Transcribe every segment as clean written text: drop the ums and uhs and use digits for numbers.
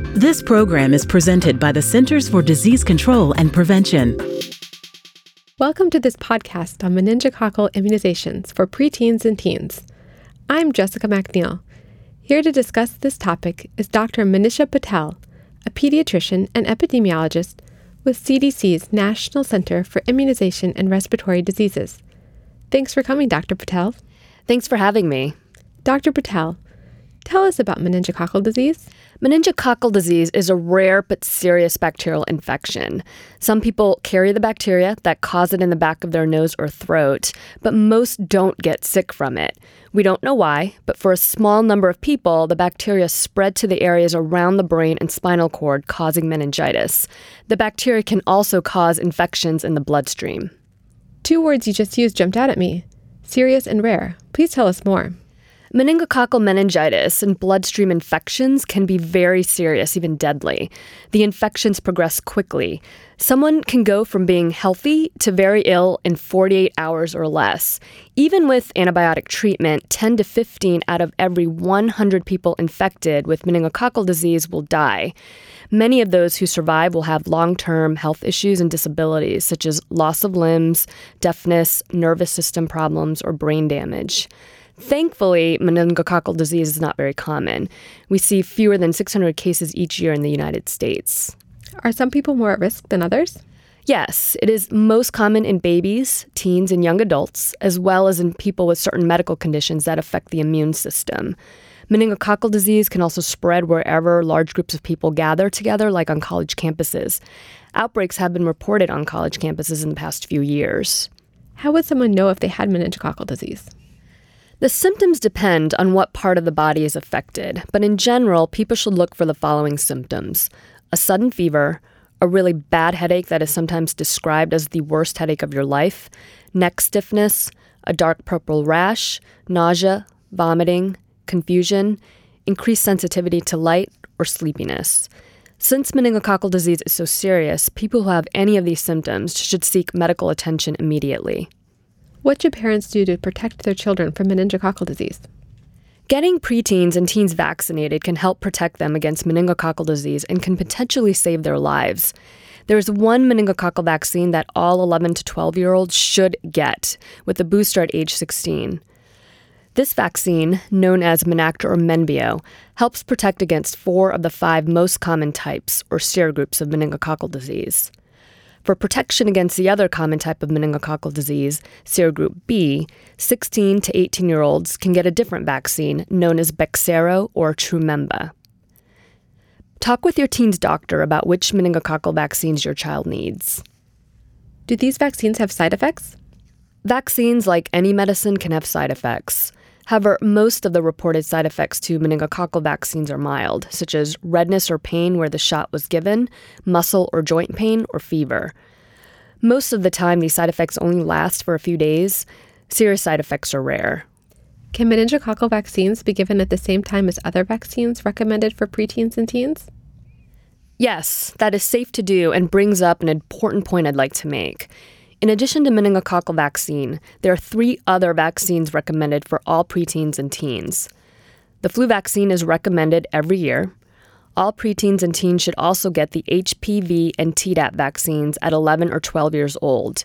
This program is presented by the Centers for Disease Control and Prevention. Welcome to this podcast on meningococcal immunizations for preteens and teens. I'm Jessica McNeil. Here to discuss this topic is Dr. Manisha Patel, a pediatrician and epidemiologist with CDC's National Center for Immunization and Respiratory Diseases. Thanks for coming, Dr. Patel. Thanks for having me. Dr. Patel, tell us about meningococcal disease. Meningococcal disease is a rare but serious bacterial infection. Some people carry the bacteria that cause it in the back of their nose or throat, but most don't get sick from it. We don't know why, but for a small number of people, the bacteria spread to the areas around the brain and spinal cord, causing meningitis. The bacteria can also cause infections in the bloodstream. Two words you just used jumped out at me: serious and rare. Please tell us more. Meningococcal meningitis and bloodstream infections can be very serious, even deadly. The infections progress quickly. Someone can go from being healthy to very ill in 48 hours or less. Even with antibiotic treatment, 10 to 15 out of every 100 people infected with meningococcal disease will die. Many of those who survive will have long-term health issues and disabilities, such as loss of limbs, deafness, nervous system problems, or brain damage. Thankfully, meningococcal disease is not very common. We see fewer than 600 cases each year in the United States. Are some people more at risk than others? Yes, it is most common in babies, teens, and young adults, as well as in people with certain medical conditions that affect the immune system. Meningococcal disease can also spread wherever large groups of people gather together, like on college campuses. Outbreaks have been reported on college campuses in the past few years. How would someone know if they had meningococcal disease? The symptoms depend on what part of the body is affected, but in general, people should look for the following symptoms: a sudden fever, a really bad headache that is sometimes described as the worst headache of your life, neck stiffness, a dark purple rash, nausea, vomiting, confusion, increased sensitivity to light, or sleepiness. Since meningococcal disease is so serious, people who have any of these symptoms should seek medical attention immediately. What should parents do to protect their children from meningococcal disease? Getting preteens and teens vaccinated can help protect them against meningococcal disease and can potentially save their lives. There's one meningococcal vaccine that all 11 to 12-year-olds should get, with a booster at age 16. This vaccine, known as Menactra or Menveo, helps protect against 4 of the 5 most common types, or serogroups, of meningococcal disease. For protection against the other common type of meningococcal disease, serogroup B, 16 to 18-year-olds can get a different vaccine known as Bexsero or Trumemba. Talk with your teen's doctor about which meningococcal vaccines your child needs. Do these vaccines have side effects? Vaccines, like any medicine, can have side effects. However, most of the reported side effects to meningococcal vaccines are mild, such as redness or pain where the shot was given, muscle or joint pain, or fever. Most of the time, these side effects only last for a few days. Serious side effects are rare. Can meningococcal vaccines be given at the same time as other vaccines recommended for preteens and teens? Yes, that is safe to do and brings up an important point I'd like to make. In addition to meningococcal vaccine, there are 3 other vaccines recommended for all preteens and teens. The flu vaccine is recommended every year. All preteens and teens should also get the HPV and Tdap vaccines at 11 or 12 years old.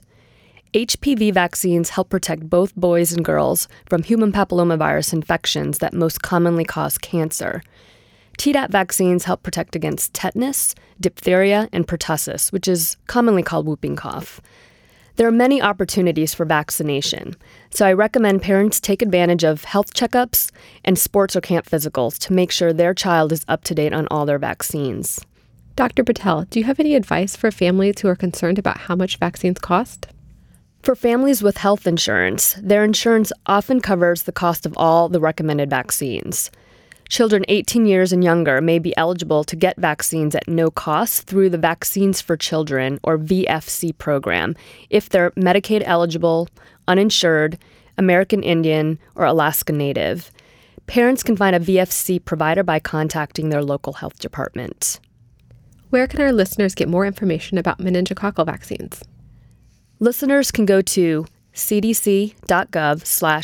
HPV vaccines help protect both boys and girls from human papillomavirus infections that most commonly cause cancer. Tdap vaccines help protect against tetanus, diphtheria, and pertussis, which is commonly called whooping cough. There are many opportunities for vaccination, so I recommend parents take advantage of health checkups and sports or camp physicals to make sure their child is up to date on all their vaccines. Dr. Patel, do you have any advice for families who are concerned about how much vaccines cost? For families with health insurance, their insurance often covers the cost of all the recommended vaccines. Children 18 years and younger may be eligible to get vaccines at no cost through the Vaccines for Children, or VFC program, if they're Medicaid eligible, uninsured, American Indian, or Alaska Native. Parents can find a VFC provider by contacting their local health department. Where can our listeners get more information about meningococcal vaccines? Listeners can go to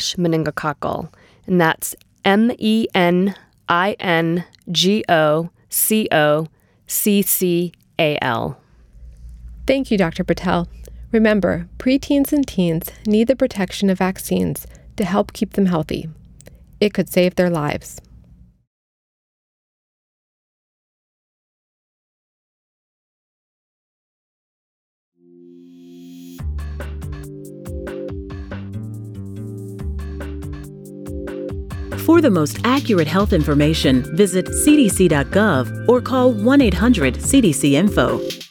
cdc.gov/meningococcal, and that's MENINGOCCAL Thank you, Dr. Patel. Remember, preteens and teens need the protection of vaccines to help keep them healthy. It could save their lives. For the most accurate health information, visit cdc.gov or call 1-800-CDC-INFO.